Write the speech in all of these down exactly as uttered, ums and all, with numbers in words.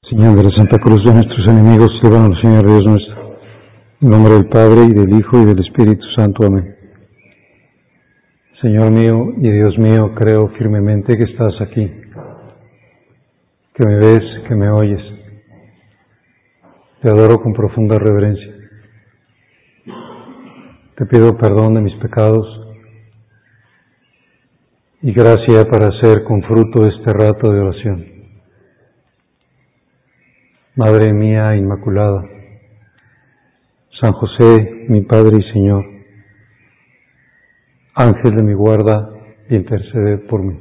Señor de la Santa Cruz de nuestros enemigos, líbranos, Señor Dios nuestro. En nombre del Padre, y del Hijo, y del Espíritu Santo. Amén. Señor mío y Dios mío, creo firmemente que estás aquí, que me ves, que me oyes. Te adoro con profunda reverencia. Te pido perdón de mis pecados y gracia para hacer con fruto este rato de oración. Madre mía Inmaculada, San José, mi Padre y Señor, Ángel de mi guarda, intercede por mí.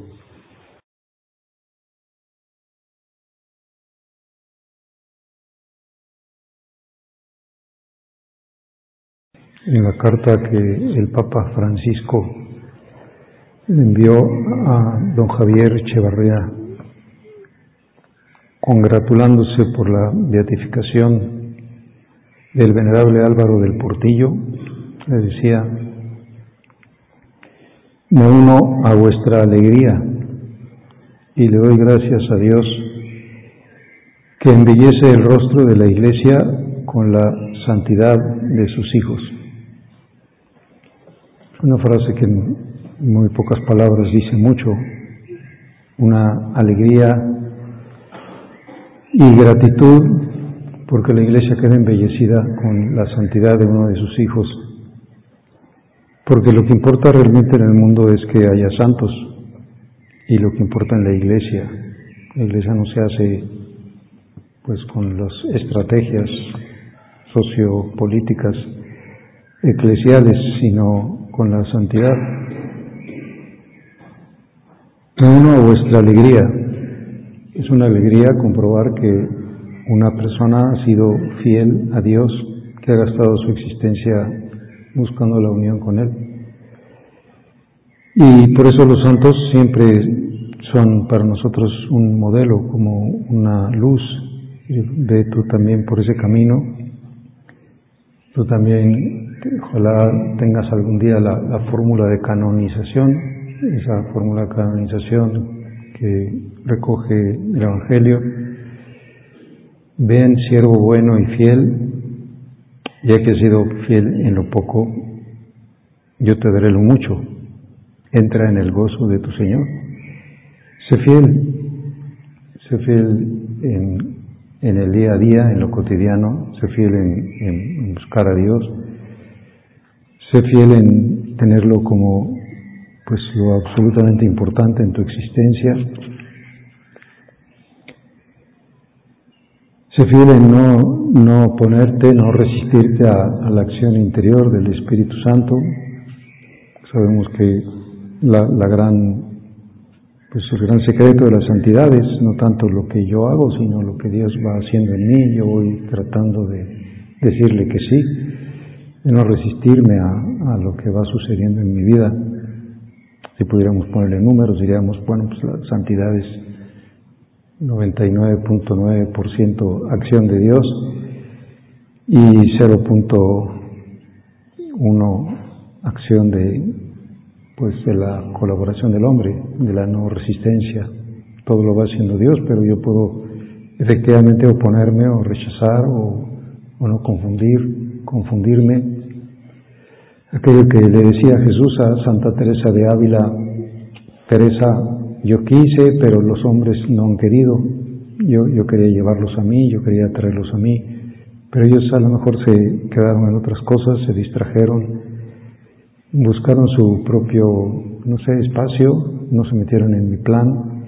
En la carta que el Papa Francisco le envió a don Javier Echevarría, congratulándose por la beatificación del venerable Álvaro del Portillo, le decía: me uno a vuestra alegría y le doy gracias a Dios que embellece el rostro de la Iglesia con la santidad de sus hijos. Una frase que en muy pocas palabras dice mucho, una alegría y gratitud porque la Iglesia queda embellecida con la santidad de uno de sus hijos, porque lo que importa realmente en el mundo es que haya santos, y lo que importa en la Iglesia, la Iglesia no se hace pues con las estrategias sociopolíticas eclesiales, sino con la santidad. Me uno a vuestra alegría. Es una alegría comprobar que una persona ha sido fiel a Dios, que ha gastado su existencia buscando la unión con Él. Y por eso los santos siempre son para nosotros un modelo, como una luz. Ve tú también por ese camino. Tú también, ojalá tengas algún día la, la fórmula de canonización, esa fórmula de canonización que recoge el Evangelio. Ven, siervo bueno y fiel, ya que has sido fiel en lo poco, yo te daré lo mucho. Entra en el gozo de tu Señor. Sé fiel, sé fiel en, en el día a día, en lo cotidiano, sé fiel en, en buscar a Dios, sé fiel en tenerlo como pues lo absolutamente importante en tu existencia. Sé fiel en no, no oponerte, no resistirte a, a la acción interior del Espíritu Santo. Sabemos que la, la gran, pues el gran secreto de la santidad es no tanto lo que yo hago, sino lo que Dios va haciendo en mí. Yo voy tratando de decirle que sí, de no resistirme a, a lo que va sucediendo en mi vida. Si pudiéramos ponerle números, diríamos, bueno, pues la santidad es noventa y nueve punto nueve por ciento acción de Dios y cero punto uno acción de, pues, de la colaboración del hombre, de la no resistencia. Todo lo va haciendo Dios, pero yo puedo efectivamente oponerme o rechazar o, o no confundir, confundirme. Aquello que le decía Jesús a Santa Teresa de Ávila: Teresa, yo quise, pero los hombres no han querido. Yo, yo quería llevarlos a mí, yo quería traerlos a mí, pero ellos a lo mejor se quedaron en otras cosas, se distrajeron, buscaron su propio, no sé, espacio, no se metieron en mi plan.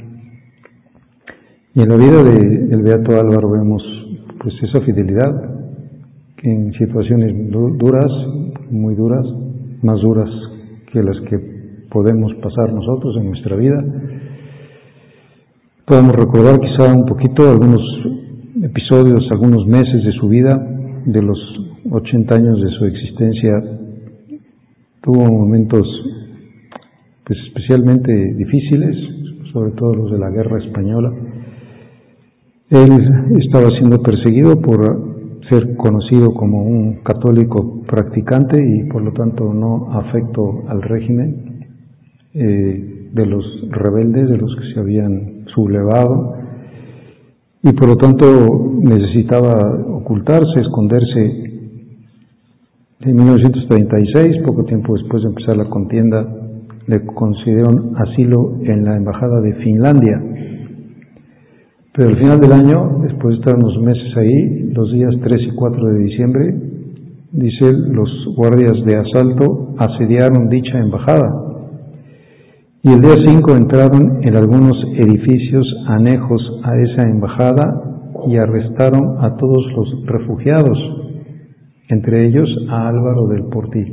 Y en la vida de, del Beato Álvaro vemos pues esa fidelidad, que en situaciones du- duras, muy duras, más duras que las que podemos pasar nosotros en nuestra vida, podemos recordar quizá un poquito algunos episodios, algunos meses de su vida. De los ochenta años de su existencia, tuvo momentos pues especialmente difíciles, sobre todo los de la Guerra Española. Él estaba siendo perseguido por ser conocido como un católico practicante y por lo tanto no afecto al régimen eh, de los rebeldes, de los que se habían sublevado, y por lo tanto necesitaba ocultarse, esconderse. En mil novecientos treinta y seis, poco tiempo después de empezar la contienda, le concedieron asilo en la embajada de Finlandia. Pero al final del año, después de estar unos meses ahí, los días tres y cuatro de diciembre, dice, los guardias de asalto asediaron dicha embajada. Y el día cinco entraron en algunos edificios anejos a esa embajada y arrestaron a todos los refugiados, entre ellos a Álvaro del Portillo.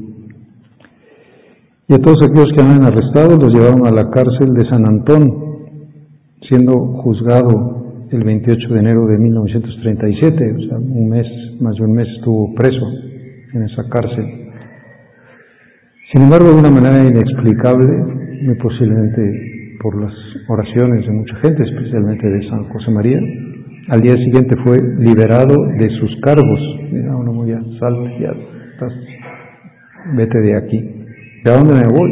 Y a todos aquellos que habían arrestado los llevaron a la cárcel de San Antón, siendo juzgado el veintiocho de enero de mil novecientos treinta y siete, o sea, un mes, más de un mes estuvo preso en esa cárcel. Sin embargo, de una manera inexplicable, muy posiblemente por las oraciones de mucha gente, especialmente de San José María, al día siguiente fue liberado de sus cargos. Mira, uno muy ya, salte, ya, estás, vete de aquí. ¿De dónde me voy?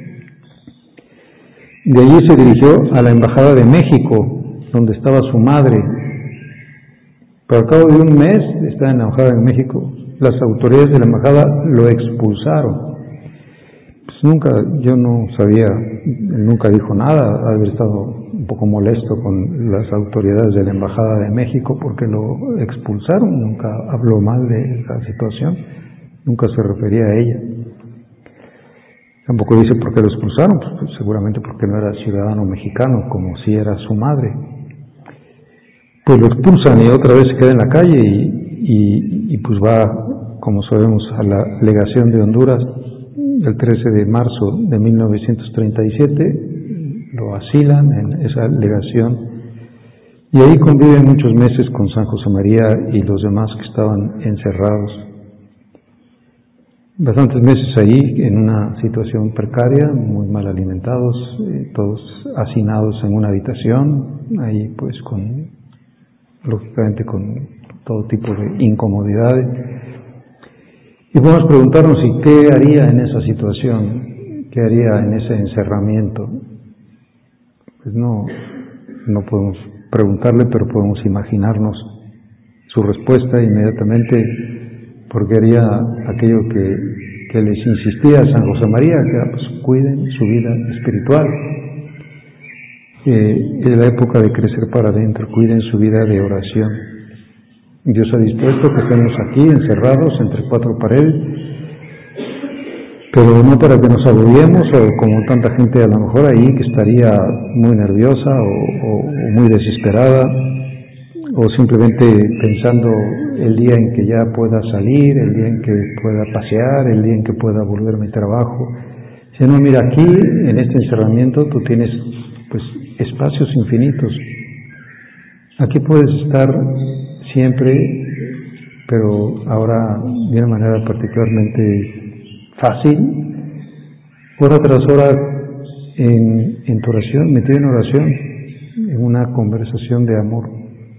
De allí se dirigió a la Embajada de México, donde estaba su madre. Pero al cabo de un mes de estar en la Embajada de México, las autoridades de la Embajada lo expulsaron. Pues nunca, yo no sabía, él nunca dijo nada, haber estado un poco molesto con las autoridades de la Embajada de México porque lo expulsaron, nunca habló mal de la situación, nunca se refería a ella. Tampoco dice por qué lo expulsaron, pues seguramente porque no era ciudadano mexicano, como si era su madre. Pues lo expulsan y otra vez se queda en la calle y, y, y pues va, como sabemos, a la legación de Honduras el trece de marzo de mil novecientos treinta y siete, lo asilan en esa legación y ahí conviven muchos meses con San José María y los demás que estaban encerrados. Bastantes meses ahí en una situación precaria, muy mal alimentados, eh, todos hacinados en una habitación, ahí pues con, lógicamente con todo tipo de incomodidades. Y podemos preguntarnos, ¿y qué haría en esa situación? ¿Qué haría en ese encerramiento? Pues no, no podemos preguntarle, pero podemos imaginarnos su respuesta inmediatamente, porque haría aquello que, que les insistía a San José María, que era, pues, cuiden su vida espiritual. Eh, es la época de crecer para adentro, cuiden su vida de oración. Dios ha dispuesto que estemos aquí encerrados entre cuatro paredes, pero no para que nos agobiemos o como tanta gente a lo mejor ahí que estaría muy nerviosa o, o, o muy desesperada, o simplemente pensando el día en que ya pueda salir, el día en que pueda pasear, el día en que pueda volver a mi trabajo. Si no, mira, aquí en este encerramiento tú tienes pues espacios infinitos. Aquí puedes estar siempre, pero ahora de una manera particularmente fácil, hora tras hora en, en tu oración, metido en oración, en una conversación de amor.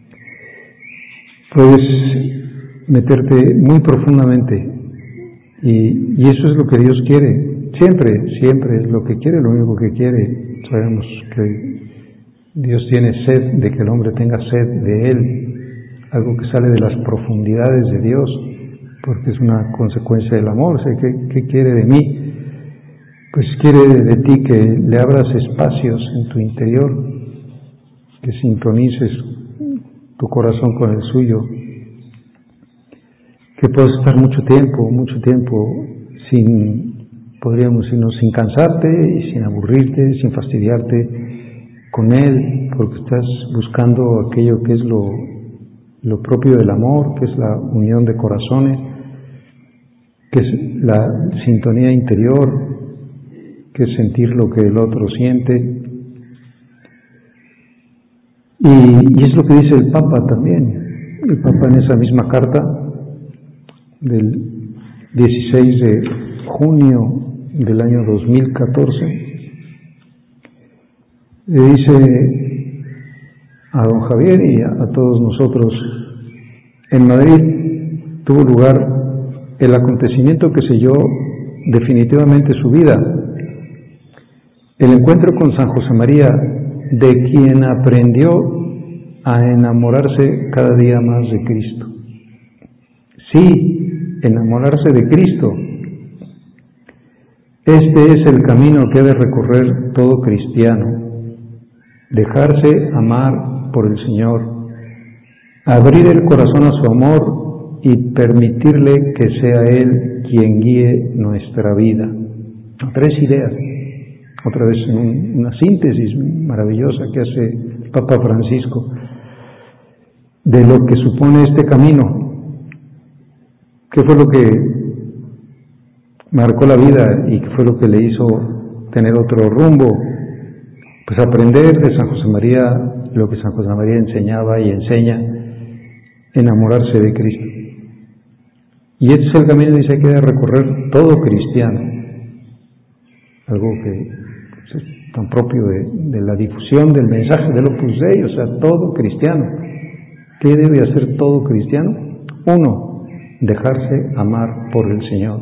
Puedes meterte muy profundamente y, y eso es lo que Dios quiere, siempre, siempre es lo que quiere, lo único que quiere. Sabemos que Dios tiene sed de que el hombre tenga sed de Él, algo que sale de las profundidades de Dios, porque es una consecuencia del amor. O sea, ¿qué, qué quiere de mí? Pues quiere de ti que le abras espacios en tu interior, que sintonices tu corazón con el suyo, que puedas estar mucho tiempo, mucho tiempo sin, podríamos decirnos, sin cansarte y sin aburrirte, sin fastidiarte con Él, porque estás buscando aquello que es lo, lo propio del amor, que es la unión de corazones, que es la sintonía interior, que es sentir lo que el otro siente. Y, y es lo que dice el Papa también. El Papa en esa misma carta del dieciséis de junio del año dos mil catorce le dice a don Javier y a, a todos nosotros: en Madrid tuvo lugar el acontecimiento que selló definitivamente su vida, el encuentro con San José María, de quien aprendió a enamorarse cada día más de Cristo. Sí, enamorarse de Cristo. Este es el camino que ha de recorrer todo cristiano. Dejarse amar por el Señor, abrir el corazón a su amor y permitirle que sea Él quien guíe nuestra vida. Tres ideas, otra vez en una síntesis maravillosa que hace el Papa Francisco de lo que supone este camino. ¿Qué fue lo que marcó la vida y qué fue lo que le hizo tener otro rumbo? Pues aprender de San José María lo que San José María enseñaba y enseña, enamorarse de Cristo. Y este es el camino, dice, que debe recorrer todo cristiano, algo que pues, es tan propio de, de la difusión del mensaje del Opus Dei, o sea, todo cristiano. ¿Qué debe hacer todo cristiano? Uno, dejarse amar por el Señor.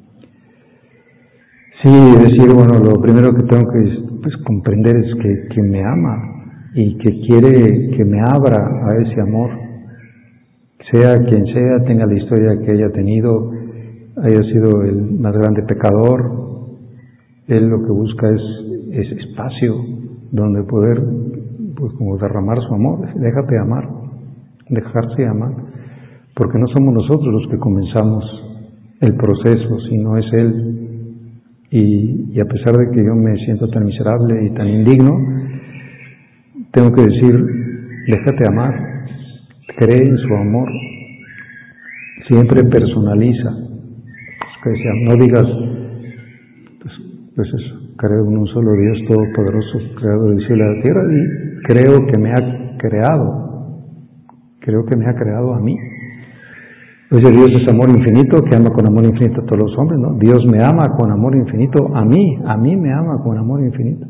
Sí, decir, bueno, lo primero que tengo que pues, comprender es que, que me ama y que quiere que me abra a ese amor. Sea quien sea, tenga la historia que haya tenido, haya sido el más grande pecador, él lo que busca es, es espacio donde poder, pues como derramar su amor. Déjate amar, dejarse amar, porque no somos nosotros los que comenzamos el proceso, sino es Él. Y, y a pesar de que yo me siento tan miserable y tan indigno, tengo que decir, déjate amar, cree en su amor, siempre personaliza. Que decía, no digas, pues, pues eso, creo en un solo Dios todopoderoso, creador del cielo y de la tierra, y creo que me ha creado, creo que me ha creado a mí. Oye, Dios es amor infinito, que ama con amor infinito a todos los hombres, ¿no? Dios me ama con amor infinito a mí, a mí me ama con amor infinito.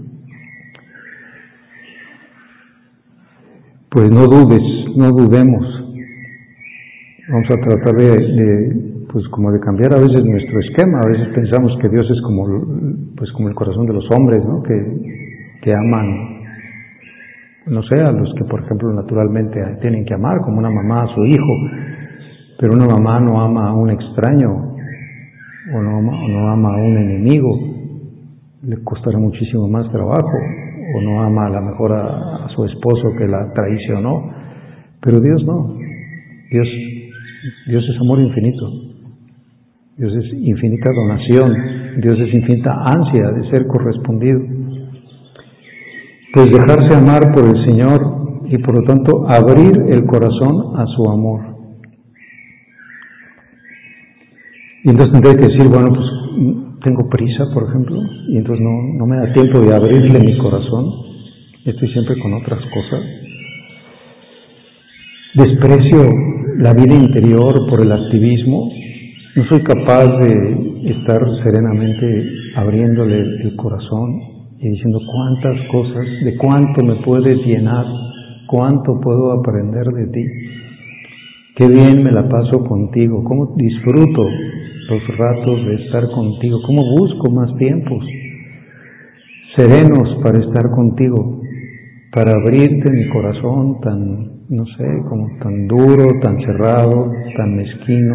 Pues no dudes, no dudemos. Vamos a tratar de, de, pues como de cambiar a veces nuestro esquema. A veces pensamos que Dios es como, pues como el corazón de los hombres, ¿no? Que, que aman, no sé, a los que por ejemplo naturalmente tienen que amar, como una mamá a su hijo. Pero una mamá no ama a un extraño, o no ama, o no ama a un enemigo, le costará muchísimo más trabajo, o no ama a lo mejor a, a su esposo que la traicionó, pero Dios no. Dios, Dios es amor infinito, Dios es infinita donación, Dios es infinita ansia de ser correspondido. Pues dejarse amar por el Señor y por lo tanto abrir el corazón a su amor. Y entonces tendré que decir, bueno, pues tengo prisa, por ejemplo, y entonces no, no me da tiempo de abrirle mi corazón, estoy siempre con otras cosas. Desprecio la vida interior por el activismo, no soy capaz de estar serenamente abriéndole el corazón y diciendo cuántas cosas, de cuánto me puedes llenar, cuánto puedo aprender de ti, qué bien me la paso contigo, cómo disfruto los ratos de estar contigo, cómo busco más tiempos serenos para estar contigo, para abrirte mi corazón tan, no sé, como tan duro, tan cerrado, tan mezquino.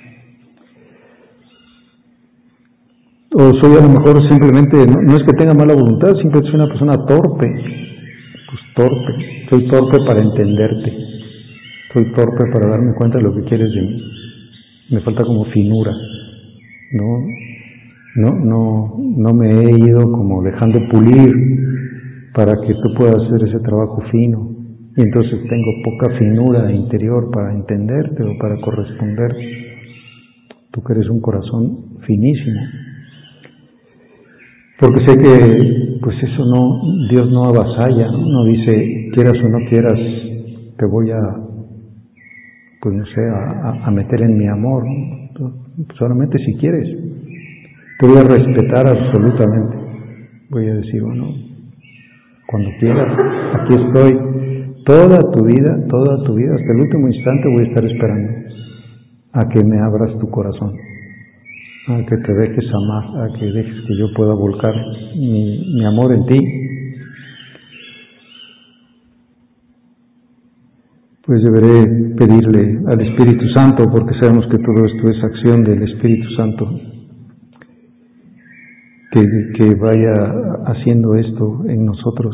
O soy a lo mejor simplemente, no, no es que tenga mala voluntad, simplemente soy una persona torpe, pues torpe, soy torpe para entenderte, soy torpe para darme cuenta de lo que quieres de mí. Me falta como finura, no, no, no, no me he ido como dejando pulir para que tú puedas hacer ese trabajo fino, y entonces tengo poca finura interior para entenderte o para corresponder. Tú que eres un corazón finísimo, porque sé que pues eso no, Dios no avasalla, no, no dice quieras o no quieras, te voy a pues no sé, a, a meter en mi amor, solamente si quieres, te voy a respetar absolutamente, voy a decir, bueno, cuando quieras, aquí estoy, toda tu vida, toda tu vida, hasta el último instante voy a estar esperando a que me abras tu corazón, a que te dejes amar, a que dejes que yo pueda volcar mi, mi amor en ti. pues deberé pedirle al Espíritu Santo, porque sabemos que todo esto es acción del Espíritu Santo, que, que vaya haciendo esto en nosotros,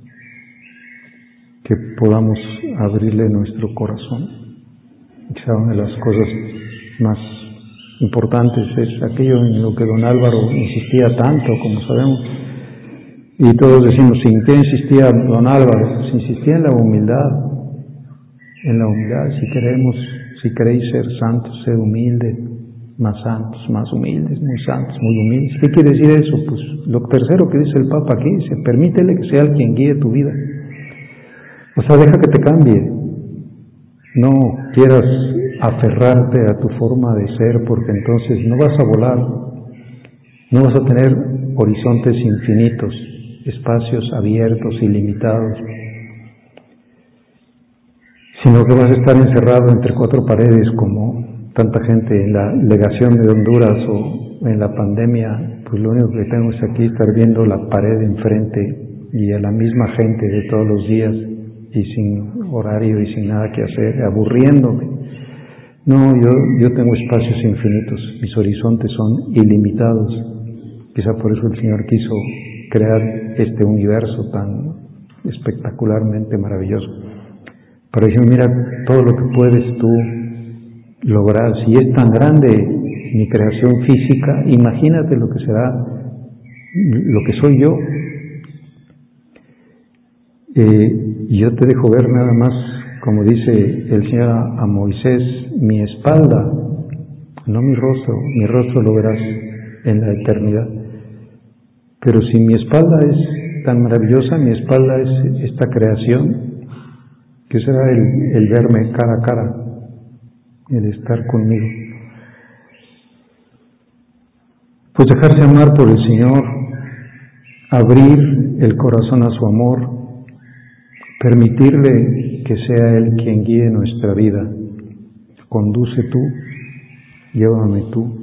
que podamos abrirle nuestro corazón. Quizá una de las cosas más importantes es aquello en lo que don Álvaro insistía tanto, como sabemos, y todos decimos, ¿en qué insistía don Álvaro? Pues insistía en la humildad, en la humildad. Si queremos, si queréis ser santos, sed humildes, más santos, más humildes, muy santos, muy humildes. ¿Qué quiere decir eso? Pues lo tercero que dice el Papa aquí, dice, permítele que sea el quien guíe tu vida. O sea, deja que te cambie. No quieras aferrarte a tu forma de ser, porque entonces no vas a volar, no vas a tener horizontes infinitos, espacios abiertos, ilimitados, sino que vas a estar encerrado entre cuatro paredes, como tanta gente en la legación de Honduras o en la pandemia. Pues lo único que tengo es aquí estar viendo la pared enfrente y a la misma gente de todos los días, y sin horario y sin nada que hacer, aburriéndome. No, yo, yo tengo espacios infinitos, mis horizontes son ilimitados. Quizá por eso el Señor quiso crear este universo tan espectacularmente maravilloso, para decir, mira todo lo que puedes tú lograr. Si es tan grande mi creación física, imagínate lo que será lo que soy yo. Eh, yo te dejo ver nada más, como dice el Señor a, a Moisés, mi espalda, no mi rostro. Mi rostro lo verás en la eternidad. Pero si mi espalda es tan maravillosa, mi espalda es esta creación, ¿qué será el, el verme cara a cara, el estar conmigo? Pues dejarse amar por el Señor, abrir el corazón a su amor, permitirle que sea Él quien guíe nuestra vida. Conduce tú, llévame tú.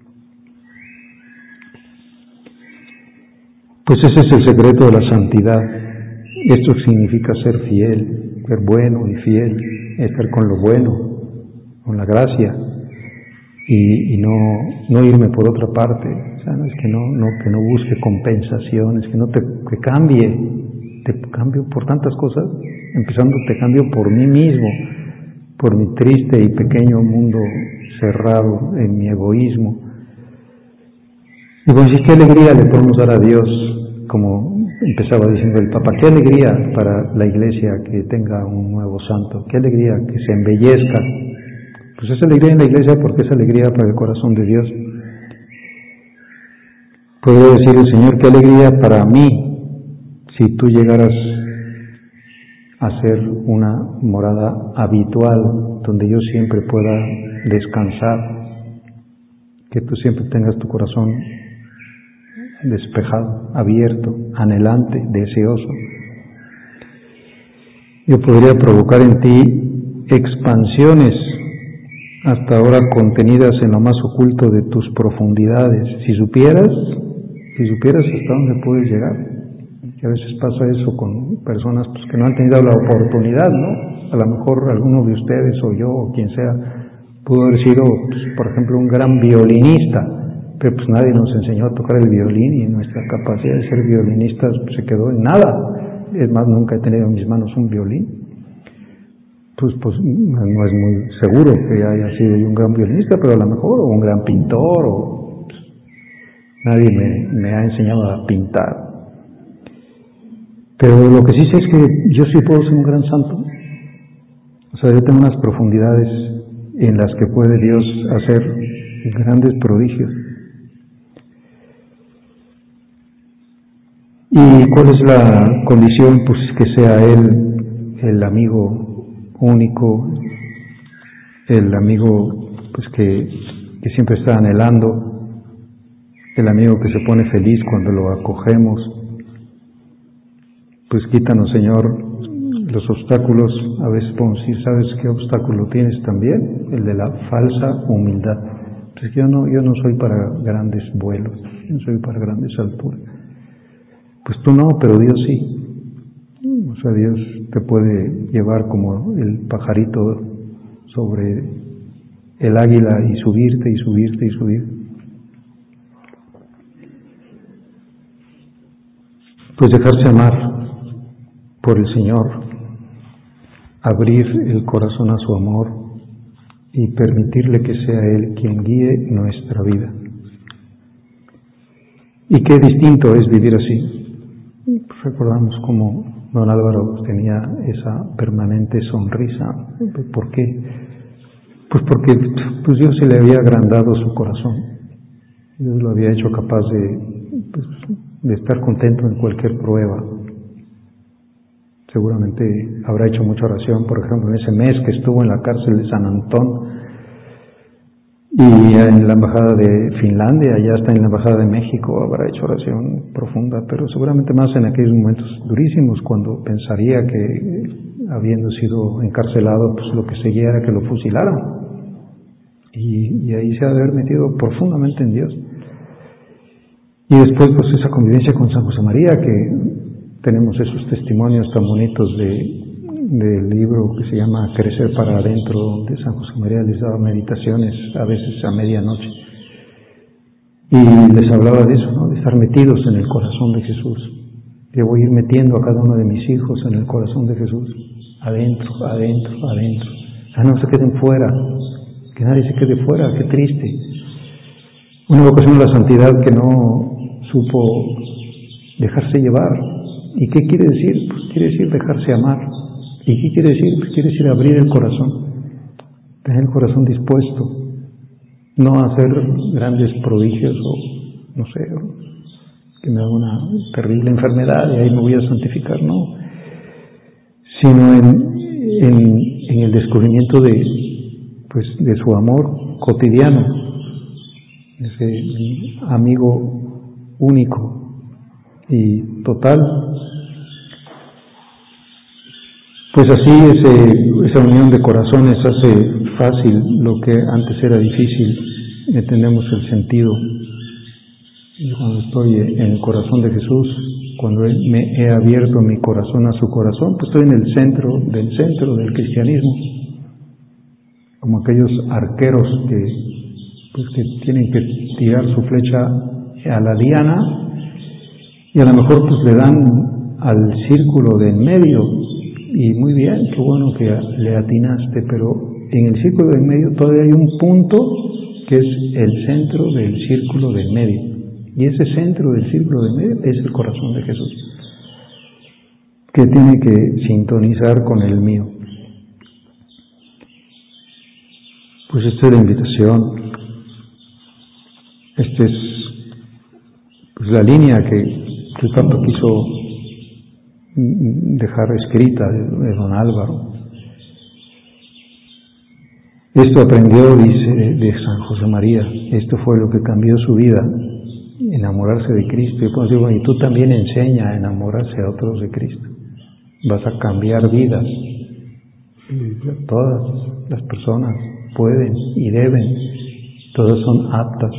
Pues ese es el secreto de la santidad. Esto significa ser fiel, ser bueno y fiel, estar con lo bueno, con la gracia, y, y no, no irme por otra parte. O sea, no es que no, no, que no busque compensaciones, que no te que cambie. Te cambio por tantas cosas, empezando te cambio por mí mismo, por mi triste y pequeño mundo cerrado en mi egoísmo. Y pues sí, qué alegría le podemos dar a Dios, como empezaba diciendo el Papa, qué alegría para la Iglesia que tenga un nuevo santo, qué alegría que se embellezca. Pues es alegría en la Iglesia porque es alegría para el corazón de Dios. Podría decir el Señor, qué alegría para mí si tú llegaras a ser una morada habitual donde yo siempre pueda descansar, que tú siempre tengas tu corazón despejado, abierto, anhelante, deseoso. Yo podría provocar en ti expansiones hasta ahora contenidas en lo más oculto de tus profundidades. Si supieras, si supieras hasta dónde puedes llegar. Que a veces pasa eso con personas pues, que no han tenido la oportunidad, ¿no? A lo mejor alguno de ustedes o yo o quien sea pudo haber sido, pues, por ejemplo, un gran violinista, pero pues nadie nos enseñó a tocar el violín y nuestra capacidad de ser violinistas pues, se quedó en nada. Es más, nunca he tenido en mis manos un violín. Pues, pues no es muy seguro que haya sido yo un gran violinista, pero a lo mejor, o un gran pintor, o pues, nadie me, me ha enseñado a pintar. Pero lo que sí sé es que yo sí puedo ser un gran santo. O sea, yo tengo unas profundidades en las que puede Dios hacer grandes prodigios. ¿Y cuál es la condición? Pues que sea Él el amigo único, el amigo pues que, que siempre está anhelando, el amigo que se pone feliz cuando lo acogemos. Pues quítanos, Señor, los obstáculos. A veces podemos decir, ¿sabes qué obstáculo tienes también? El de la falsa humildad. Pues yo no, yo no soy para grandes vuelos, yo no soy para grandes alturas. Pues tú no, pero Dios sí. O sea, Dios te puede llevar como el pajarito sobre el águila y subirte y subirte y subir. Pues dejarse amar por el Señor, abrir el corazón a su amor y permitirle que sea Él quien guíe nuestra vida. Y qué distinto es vivir así. Recordamos cómo don Álvaro tenía esa permanente sonrisa. ¿Por qué? Pues porque pues Dios se le había agrandado su corazón. Dios lo había hecho capaz de, pues, de estar contento en cualquier prueba. Seguramente habrá hecho mucha oración, por ejemplo, en ese mes que estuvo en la cárcel de San Antón y en la embajada de Finlandia, allá está en la embajada de México, habrá hecho oración profunda, pero seguramente más en aquellos momentos durísimos, cuando pensaría que, habiendo sido encarcelado, pues lo que seguía era que lo fusilaran. Y, y ahí se ha de haber metido profundamente en Dios. Y después, pues esa convivencia con San José María, que tenemos esos testimonios tan bonitos de del libro que se llama Crecer para Adentro, donde San José María les daba meditaciones a veces a medianoche y les hablaba de eso, ¿no? De estar metidos en el corazón de Jesús. Yo voy a ir metiendo a cada uno de mis hijos en el corazón de Jesús, adentro, adentro, adentro. Ah, no se queden fuera, que nadie se quede fuera, qué triste. Una vocación a la santidad que no supo dejarse llevar. ¿Y qué quiere decir? Pues quiere decir dejarse amar. ¿Y qué quiere decir? Pues quiere decir abrir el corazón, tener el corazón dispuesto, no hacer grandes prodigios o, no sé, que me da una terrible enfermedad y ahí me voy a santificar, no, sino en, en, en el descubrimiento de, pues, de su amor cotidiano, ese amigo único y total. Pues así ese, esa unión de corazones hace fácil lo que antes era difícil. Entendemos el sentido. Yo cuando estoy en el corazón de Jesús, cuando me he abierto mi corazón a su corazón, pues estoy en el centro del centro del cristianismo. Como aquellos arqueros que, pues, que tienen que tirar su flecha a la diana y a lo mejor pues le dan al círculo de en medio. Y muy bien, qué bueno que le atinaste, pero en el círculo del medio todavía hay un punto que es el centro del círculo del medio. Y ese centro del círculo del medio es el corazón de Jesús, que tiene que sintonizar con el mío. Pues esta es la invitación. Esta es pues, la línea que, que tanto quiso dejar escrita de, de don Álvaro. Esto aprendió, dice, de, de San José María. Esto fue lo que cambió su vida, enamorarse de Cristo. Y pues digo, y tú también enseña a enamorarse a otros de Cristo. Vas a cambiar vidas. Y todas las personas pueden y deben, todas son aptas.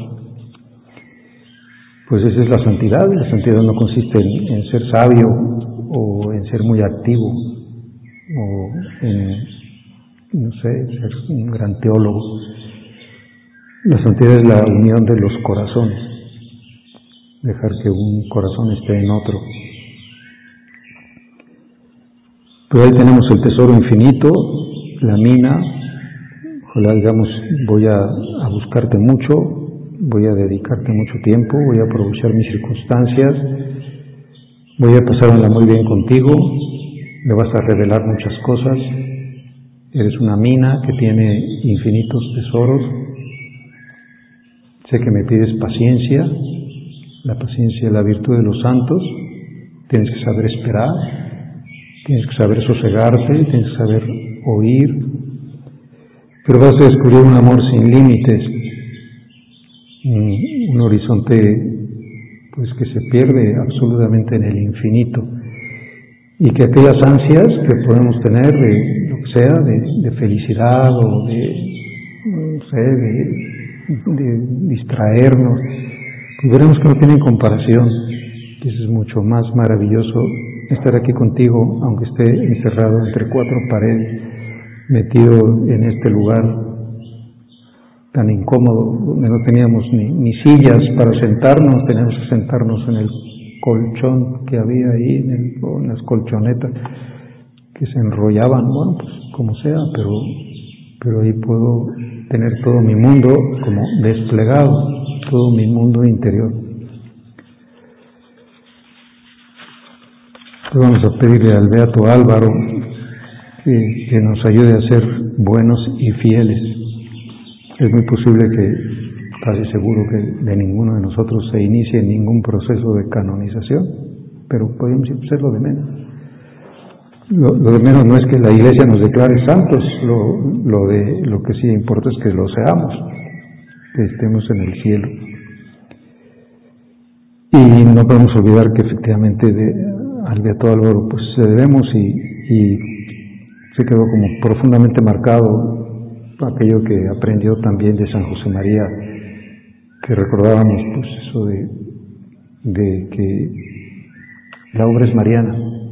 Pues esa es la santidad. La santidad no consiste en, en ser sabio o en ser muy activo o en, no sé, ser un gran teólogo. La santidad es la unión de los corazones, dejar que un corazón esté en otro. Pues ahí tenemos el tesoro infinito, la mina. Ojalá digamos, voy a, a buscarte mucho, voy a dedicarte mucho tiempo, voy a aprovechar mis circunstancias, voy a pasármela muy bien contigo, me vas a revelar muchas cosas, eres una mina que tiene infinitos tesoros, sé que me pides paciencia, la paciencia es la virtud de los santos, tienes que saber esperar, tienes que saber sosegarte, tienes que saber oír, pero vas a descubrir un amor sin límites, un, un horizonte pues que se pierde absolutamente en el infinito, y que aquellas ansias que podemos tener de lo que sea, de, de felicidad o de, no sé, de, de distraernos, pues veremos que no tienen comparación, que eso es mucho más maravilloso estar aquí contigo, aunque esté encerrado entre cuatro paredes, metido en este lugar tan incómodo, donde no teníamos ni, ni sillas para sentarnos, teníamos que sentarnos en el colchón que había ahí, en, el, o en las colchonetas que se enrollaban, bueno, pues como sea, pero, pero ahí puedo tener todo mi mundo como desplegado, todo mi mundo interior. Entonces vamos a pedirle al Beato Álvaro que, que nos ayude a ser buenos y fieles. Es muy posible que, casi seguro que de ninguno de nosotros se inicie ningún proceso de canonización, pero podemos hacerlo de menos. Lo, lo de menos no es que la Iglesia nos declare santos, lo, lo, de, lo que sí importa es que lo seamos, que estemos en el cielo. Y no podemos olvidar que efectivamente de, al Beato Álvaro pues se debemos y, y se quedó como profundamente marcado aquello que aprendió también de San José María, que recordábamos pues eso de, de que la obra es mariana.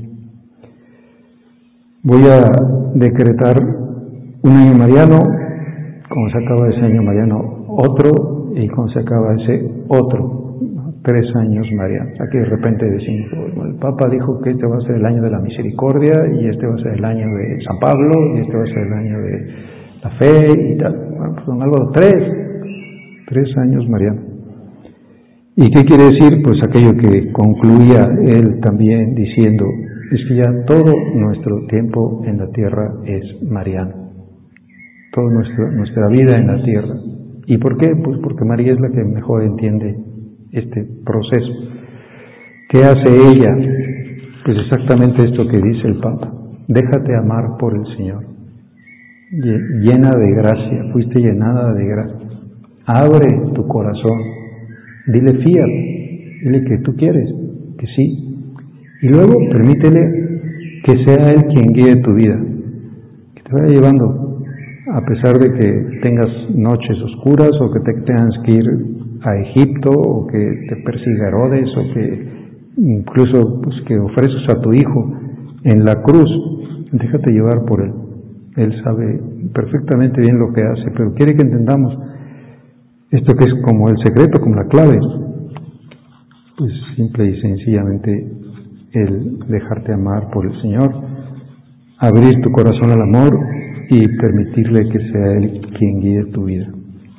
Voy a decretar un año mariano, cuando se acaba ese año mariano otro, y cuando se acaba ese otro, ¿no? Tres años marianos. Aquí de repente decimos, bueno, el Papa dijo que este va a ser el año de la misericordia, y este va a ser el año de San Pablo, y este va a ser el año de la fe, y tal. Bueno, pues son algo de tres, tres años marianos. ¿Y qué quiere decir? Pues aquello que concluía él también diciendo, es que ya todo nuestro tiempo en la tierra es mariano, toda nuestra, nuestra vida en la tierra. ¿Y por qué? Pues porque María es la que mejor entiende este proceso. ¿Qué hace ella? Pues exactamente esto que dice el Papa: déjate amar por el Señor, llena de gracia, fuiste llenada de gracia, abre tu corazón, dile fiat, dile que tú quieres, que sí. Y luego permítele que sea Él quien guíe tu vida, que te vaya llevando, a pesar de que tengas noches oscuras, o que te tengas que ir a Egipto, o que te persiga Herodes, o que incluso pues, que ofreces a tu hijo en la cruz. Déjate llevar por Él. Él sabe perfectamente bien lo que hace, pero quiere que entendamos esto que es como el secreto, como la clave. Pues simple y sencillamente el dejarte amar por el Señor, abrir tu corazón al amor y permitirle que sea Él quien guíe tu vida.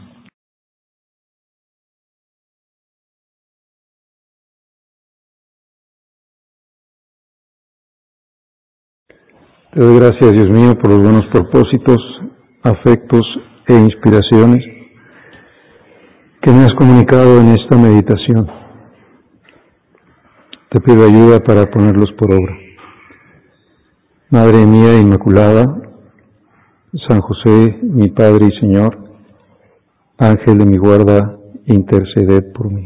Te doy gracias, Dios mío, por los buenos propósitos, afectos e inspiraciones que me has comunicado en esta meditación. Te pido ayuda para ponerlos por obra. Madre mía Inmaculada, San José, mi Padre y Señor, Ángel de mi guarda, interceded por mí.